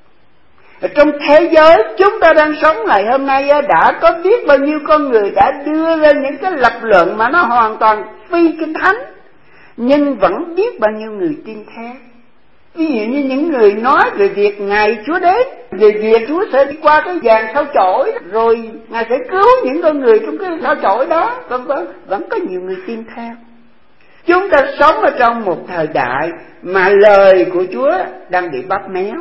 Ở trong thế giới chúng ta đang sống ngày hôm nay, đã có biết bao nhiêu con người đã đưa ra những cái lập luận mà nó hoàn toàn phi Kinh Thánh, nhưng vẫn biết bao nhiêu người tin theo. Ví dụ như những người nói về việc ngày Chúa đến, về việc Chúa sẽ đi qua cái giàn sao chổi, rồi Ngài sẽ cứu những con người trong cái sao chổi đó, vân vân, vẫn có nhiều người tin theo. Chúng ta sống ở trong một thời đại mà lời của Chúa đang bị bóp méo.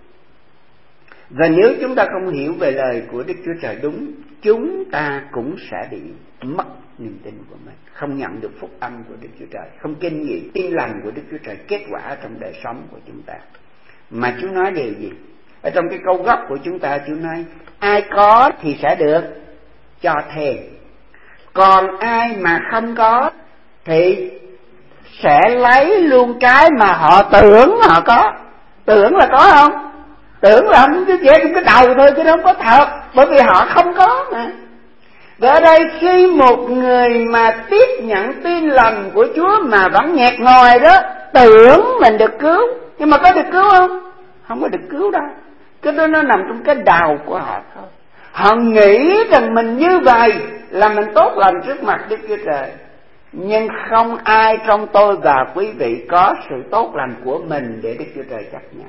Và nếu chúng ta không hiểu về lời của Đức Chúa Trời đúng, chúng ta cũng sẽ bị mất niềm tin của mình, không nhận được phúc âm của Đức Chúa Trời, không kinh nghiệm tin lành của Đức Chúa Trời kết quả trong đời sống của chúng ta. Mà Chúa nói điều gì? Ở trong cái câu gốc của chúng ta, Chúa nói ai có thì sẽ được cho thêm, còn ai mà không có thì sẽ lấy luôn cái mà họ tưởng họ có. Tưởng là có không? Tưởng là không, chứ chỉ trong cái đầu thôi chứ không có thật, bởi vì họ không có mà. Và ở đây khi một người mà tiếp nhận tin lành của Chúa mà vẫn nghẹt ngòi đó, tưởng mình được cứu, nhưng mà có được cứu không? Không có được cứu đâu. Cái đó nó nằm trong cái đầu của họ thôi. Họ nghĩ rằng mình như vậy là mình tốt lành trước mặt Đức Chúa Trời. Nhưng không ai trong tôi và quý vị có sự tốt lành của mình để Đức Chúa Trời chấp nhận.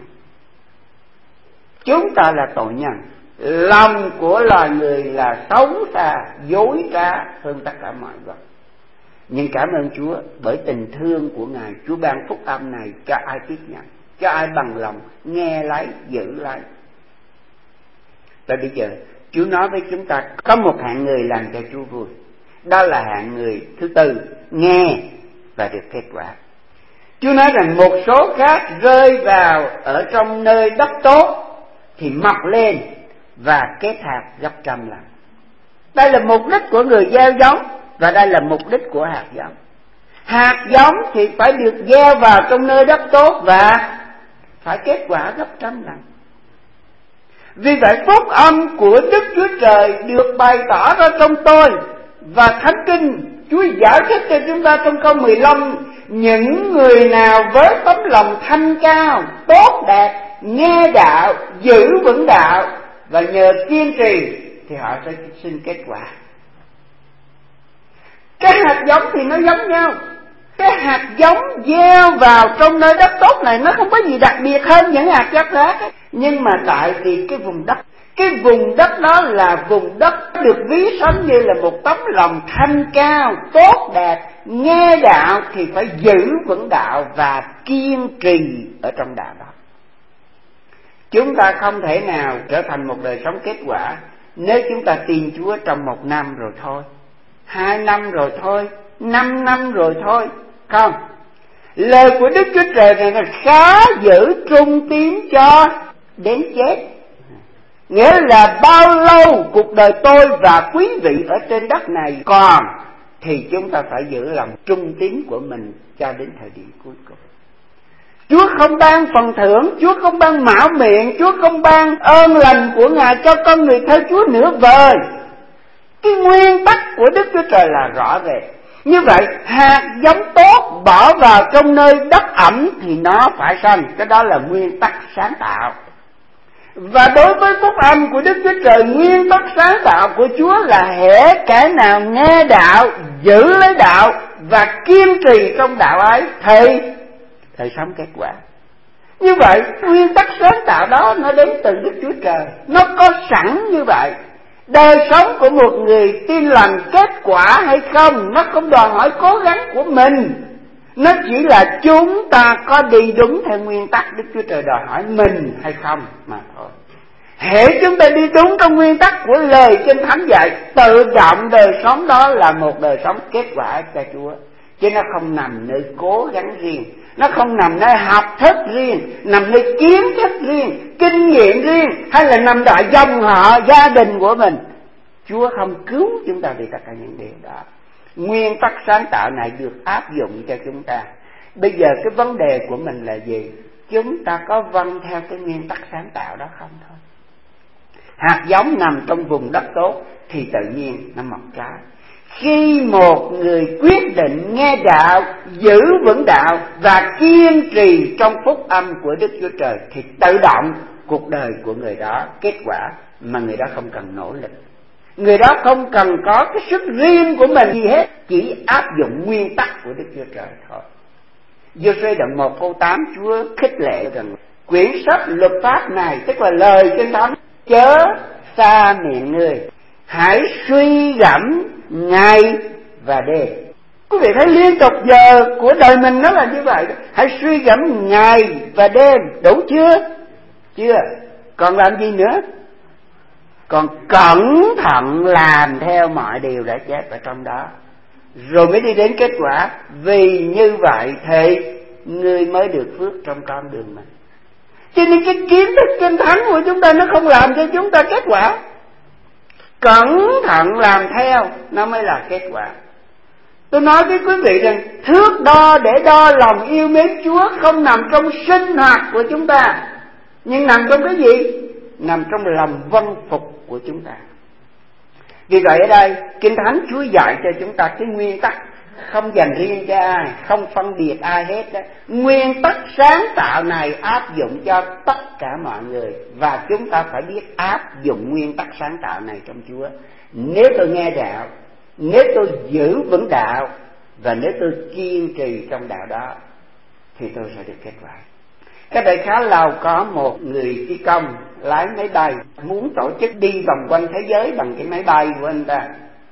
Chúng ta là tội nhân. Lòng của loài người là xấu xa, dối trá hơn tất cả mọi vật. Nhưng cảm ơn Chúa, bởi tình thương của Ngài, Chúa ban phúc âm này cho ai tiếp nhận, cho ai bằng lòng nghe lấy, giữ lấy. Và bây giờ Chúa nói với chúng ta có một hạng người làm cho Chúa vui. Đó là hạng người thứ tư, nghe và được kết quả. Chúa nói rằng một số khác rơi vào ở trong nơi đất tốt thì mọc lên và kết hạt gấp trăm lần. Đây là mục đích của người gieo giống, và đây là mục đích của hạt giống. Hạt giống thì phải được gieo vào trong nơi đất tốt và phải kết quả gấp trăm lần. Vì vậy phúc âm của Đức Chúa Trời được bày tỏ ra trong tôi, và Thánh Kinh Chúa giải thích cho chúng ta trong câu 15: những người nào với tấm lòng thanh cao, tốt đẹp, nghe đạo, giữ vững đạo và nhờ kiên trì thì họ sẽ sinh kết quả. Cái hạt giống thì nó giống nhau. Cái hạt giống gieo vào trong nơi đất tốt này nó không có gì đặc biệt hơn những hạt giống khác ấy. Nhưng mà tại vì cái vùng đất đó là vùng đất được ví sánh như là một tấm lòng thanh cao, tốt đẹp, nghe đạo thì phải giữ vững đạo và kiên trì ở trong đạo đó. Chúng ta không thể nào trở thành một đời sống kết quả nếu chúng ta tin Chúa trong 1 năm rồi thôi, 2 năm rồi thôi, 5 năm rồi thôi. Không, lời của Đức Chúa Trời này là khá giữ trung tín cho đến chết. Nghĩa là bao lâu cuộc đời tôi và quý vị ở trên đất này còn thì chúng ta phải giữ lòng trung tín của mình cho đến thời điểm cuối cùng. Chúa không ban phần thưởng, Chúa không ban mão miệng, Chúa không ban ơn lành của Ngài cho con người theo Chúa nửa vời. Cái nguyên tắc của Đức Chúa Trời là rõ rệt. Như vậy, hạt giống tốt bỏ vào trong nơi đất ẩm thì nó phải sanh. Cái đó là nguyên tắc sáng tạo. Và đối với phúc âm của Đức Chúa Trời, nguyên tắc sáng tạo của Chúa là hễ kẻ nào nghe đạo, giữ lấy đạo và kiên trì trong đạo ấy thì thời sống kết quả. Như vậy, nguyên tắc sáng tạo đó nó đến từ Đức Chúa Trời. Nó có sẵn như vậy. Đời sống của một người tin lành kết quả hay không, nó không đòi hỏi cố gắng của mình. Nó chỉ là chúng ta có đi đúng theo nguyên tắc Đức Chúa Trời đòi hỏi mình hay không mà thôi. Hễ chúng ta đi đúng trong nguyên tắc của lời Kinh Thánh dạy, tự động đời sống đó là một đời sống kết quả cho Chúa. Chứ nó không nằm nơi cố gắng riêng, nó không nằm nơi học thức riêng, nằm nơi kiến thức riêng, kinh nghiệm riêng, hay là nằm tại dòng họ, gia đình của mình. Chúa không cứu chúng ta vì tất cả những điều đó. Nguyên tắc sáng tạo này được áp dụng cho chúng ta. Bây giờ cái vấn đề của mình là gì? Chúng ta có vâng theo cái nguyên tắc sáng tạo đó không thôi. Hạt giống nằm trong vùng đất tốt thì tự nhiên nó mọc trái. Khi một người quyết định nghe đạo, giữ vững đạo và kiên trì trong phúc âm của Đức Chúa Trời thì tự động cuộc đời của người đó kết quả mà người đó không cần nỗ lực. Người đó không cần có cái sức riêng của mình gì hết, chỉ áp dụng nguyên tắc của Đức Chúa Trời thôi. Giô-suê đoạn 1 câu 8 Chúa khích lệ rằng quyển sách luật pháp này, tức là lời Kinh Thánh, chớ xa miệng người, hãy suy gẫm ngày và đêm. Quý vị thấy liên tục giờ của đời mình nó là như vậy. Hãy suy gẫm ngày và đêm. Đủ chưa? Chưa. Còn làm gì nữa? Còn cẩn thận làm theo mọi điều đã chép ở trong đó, rồi mới đi đến kết quả. Vì như vậy thì ngươi mới được phước trong con đường mình. Cho nên cái kiến thức Kinh Thánh của chúng ta nó không làm cho chúng ta kết quả. Cẩn thận làm theo nó mới là kết quả. Tôi nói với quý vị rằng thước đo để đo lòng yêu mến Chúa không nằm trong sinh hoạt của chúng ta, nhưng nằm trong cái gì? Nằm trong lòng vâng phục của chúng ta. Vì vậy ở đây Kinh Thánh Chúa dạy cho chúng ta cái nguyên tắc không dành riêng cho ai, không phân biệt ai hết đó. Nguyên tắc sáng tạo này áp dụng cho tất cả mọi người, và chúng ta phải biết áp dụng nguyên tắc sáng tạo này trong Chúa. Nếu tôi nghe đạo, nếu tôi giữ vững đạo, và nếu tôi kiên trì trong đạo đó thì tôi sẽ được kết quả. Cách đây khá lâu có một người phi công lái máy bay muốn tổ chức đi vòng quanh thế giới bằng cái máy bay của anh ta.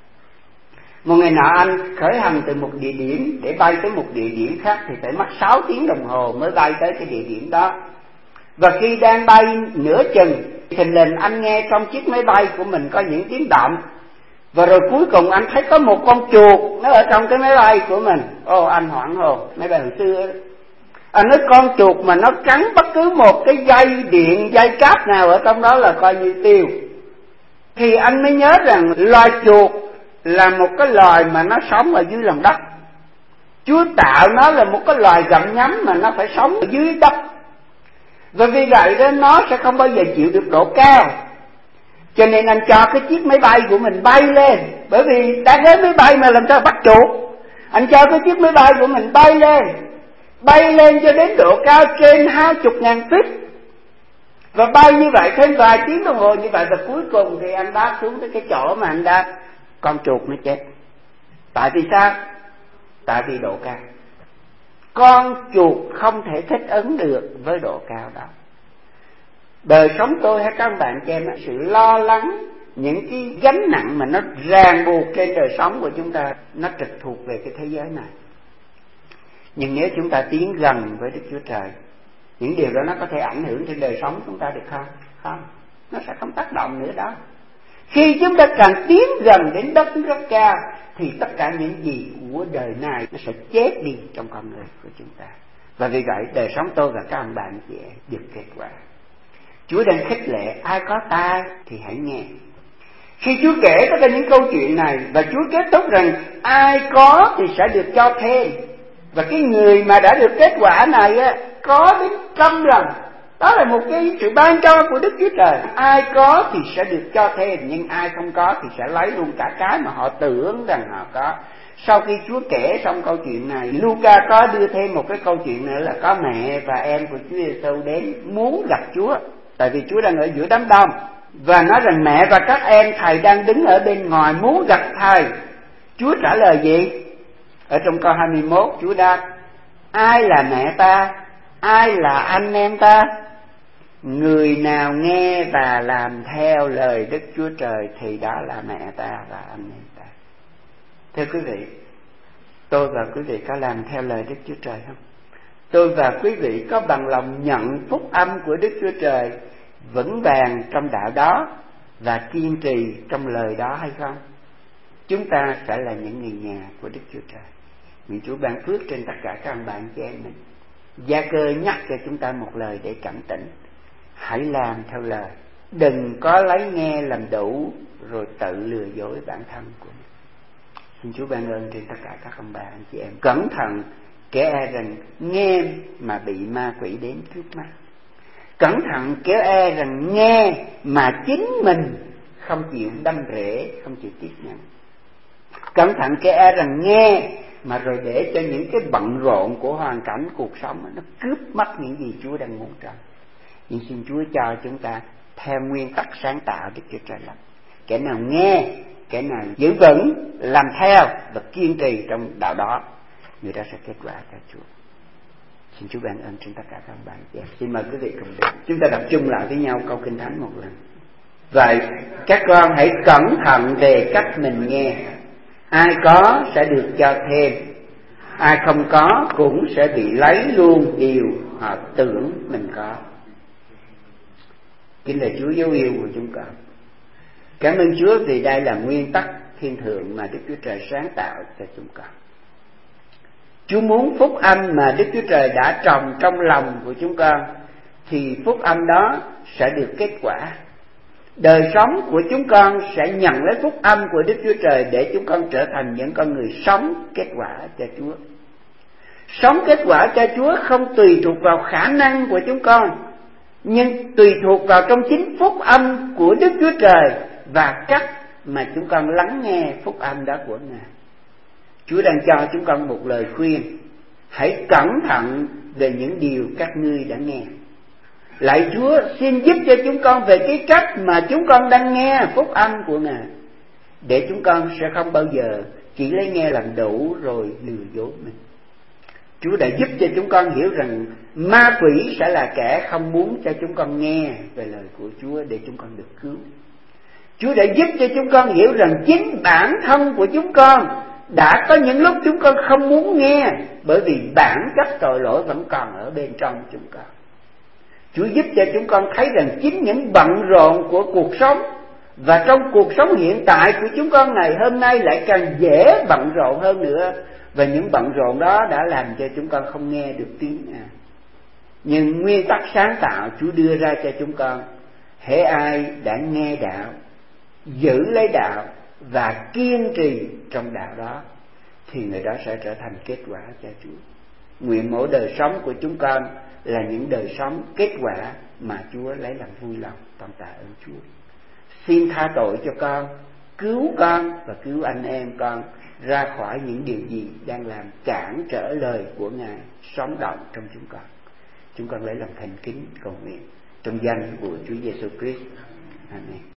Một ngày nọ anh khởi hành từ một địa điểm để bay tới một địa điểm khác thì phải mất 6 tiếng đồng hồ mới bay tới cái địa điểm đó. Và khi đang bay nửa chừng, thình lình anh nghe trong chiếc máy bay của mình có những tiếng động. Và rồi cuối cùng anh thấy có một con chuột nó ở trong cái máy bay của mình. Anh hoảng hồn, máy bay hồi xưa. Anh nói con chuột mà nó cắn bất cứ một cái dây điện, dây cáp nào ở trong đó là coi như tiêu. Thì anh mới nhớ rằng loài chuột là một cái loài mà nó sống ở dưới lòng đất. Chúa tạo nó là một cái loài gặm nhấm mà nó phải sống ở dưới đất. Và vì vậy đó nó sẽ không bao giờ chịu được độ cao. Cho nên anh cho cái chiếc máy bay của mình bay lên. Bởi vì đã đến máy bay mà làm sao bắt chuột. Anh cho cái chiếc máy bay của mình bay lên cho đến độ cao trên 20.000 feet. Và bay như vậy thêm vài tiếng đồng hồ như vậy. Và cuối cùng thì anh đáp xuống tới cái chỗ mà anh đáp, con chuột nó chết. Tại vì sao? Tại vì độ cao. Con chuột không thể thích ứng được với độ cao đó. Đời sống tôi hay các bạn cho em sự lo lắng, những cái gánh nặng mà nó ràng buộc trên đời sống của chúng ta, nó trực thuộc về cái thế giới này. Nhưng nếu chúng ta tiến gần với Đức Chúa Trời, những điều đó nó có thể ảnh hưởng trên đời sống chúng ta được không? Không, nó sẽ không tác động nữa đó. Khi chúng ta càng tiến gần đến đất rất cao thì tất cả những gì của đời này nó sẽ chết đi trong con người của chúng ta. Và vì vậy đời sống tôi và các ông bạn chị được kết quả. Chúa đang khích lệ ai có tai thì hãy nghe. Khi Chúa kể tất cả những câu chuyện này, và Chúa kết thúc rằng ai có thì sẽ được cho thêm, và cái người mà đã được kết quả này á, có đến 100 lần. Đó là một cái sự ban cho của Đức Chúa Trời. Ai có thì sẽ được cho thêm, nhưng ai không có thì sẽ lấy luôn cả cái mà họ tưởng rằng họ có. Sau khi Chúa kể xong câu chuyện này, Luca có đưa thêm một cái câu chuyện nữa là có mẹ và em của Chúa Giêsu đến muốn gặp Chúa, tại vì Chúa đang ở giữa đám đông, và nói rằng mẹ và các em thầy đang đứng ở bên ngoài muốn gặp thầy. Chúa trả lời gì? Ở trong câu 21 Chúa đáp: ai là mẹ ta? Ai là anh em ta? Người nào nghe và làm theo lời Đức Chúa Trời thì đó là mẹ ta và anh em ta. Thưa quý vị, tôi và quý vị có làm theo lời Đức Chúa Trời không? Tôi và quý vị có bằng lòng nhận phúc âm của Đức Chúa Trời, vững vàng trong đạo đó và kiên trì trong lời đó hay không? Chúng ta sẽ là những người nhà của Đức Chúa Trời. Nguyện Chúa ban phước trên tất cả các ông bạn chị em mình. Gia Cơ nhắc cho chúng ta một lời để cảnh tỉnh: hãy làm theo lời, đừng có lấy nghe làm đủ rồi tự lừa dối bản thân của mình. Xin Chúa ban ơn trên tất cả các ông bà anh chị em. Cẩn thận kẻ e rằng nghe mà bị ma quỷ đến trước mắt. Cẩn thận kẻ e rằng nghe mà chính mình không chịu đâm rễ, không chịu tiếp nhận. Cẩn thận kẻ e rằng nghe mà rồi để cho những cái bận rộn của hoàn cảnh cuộc sống nó cướp mất những gì Chúa đang muốn cho. Nhưng xin Chúa cho chúng ta theo nguyên tắc sáng tạo Đức Chúa Trời lập. Kẻ nào nghe, kẻ nào giữ vững, làm theo và kiên trì trong đạo đó, người ta sẽ kết quả cho Chúa. Xin Chúa ban ơn trên tất cả các bạn. Xin mời quý vị cùng đến. Chúng ta đọc chung lại với nhau câu Kinh Thánh một lần. Vậy các con hãy cẩn thận về cách mình nghe. Ai có sẽ được cho thêm, ai không có cũng sẽ bị lấy luôn điều họ tưởng mình có. Kính lạy Chúa dấu yêu của chúng con, cảm ơn Chúa vì đây là nguyên tắc thiên thượng mà Đức Chúa Trời sáng tạo cho chúng con. Chúa muốn phúc âm mà Đức Chúa Trời đã trồng trong lòng của chúng con thì phúc âm đó sẽ được kết quả. Đời sống của chúng con sẽ nhận lấy phúc âm của Đức Chúa Trời để chúng con trở thành những con người sống kết quả cho Chúa. Sống kết quả cho Chúa không tùy thuộc vào khả năng của chúng con, nhưng tùy thuộc vào trong chính phúc âm của Đức Chúa Trời và cách mà chúng con lắng nghe phúc âm đó của Ngài. Chúa đang cho chúng con một lời khuyên: hãy cẩn thận về những điều các ngươi đã nghe. Lạy Chúa, xin giúp cho chúng con về cái cách mà chúng con đang nghe phúc âm của Ngài, để chúng con sẽ không bao giờ chỉ lấy nghe làm đủ rồi lừa dối mình. Chúa đã giúp cho chúng con hiểu rằng ma quỷ sẽ là kẻ không muốn cho chúng con nghe về lời của Chúa để chúng con được cứu. Chúa đã giúp cho chúng con hiểu rằng chính bản thân của chúng con đã có những lúc chúng con không muốn nghe, bởi vì bản chất tội lỗi vẫn còn ở bên trong chúng con. Chúa giúp cho chúng con thấy rằng chính những bận rộn của cuộc sống, và trong cuộc sống hiện tại của chúng con này hôm nay lại càng dễ bận rộn hơn nữa, và những bận rộn đó đã làm cho chúng con không nghe được tiếng Ngài. Nhưng nguyên tắc sáng tạo Chúa đưa ra cho chúng con: hễ ai đã nghe đạo, giữ lấy đạo và kiên trì trong đạo đó, thì người đó sẽ trở thành kết quả cho Chúa. Nguyện mỗi đời sống của chúng con là những đời sống kết quả mà Chúa lấy làm vui lòng. Con tạ ơn Chúa. Xin tha tội cho con, cứu con và cứu anh em con ra khỏi những điều gì đang làm cản trở lời của Ngài sống động trong chúng con. Chúng con lấy lòng thành kính cầu nguyện trong danh của Chúa Giêsu Christ. Amen.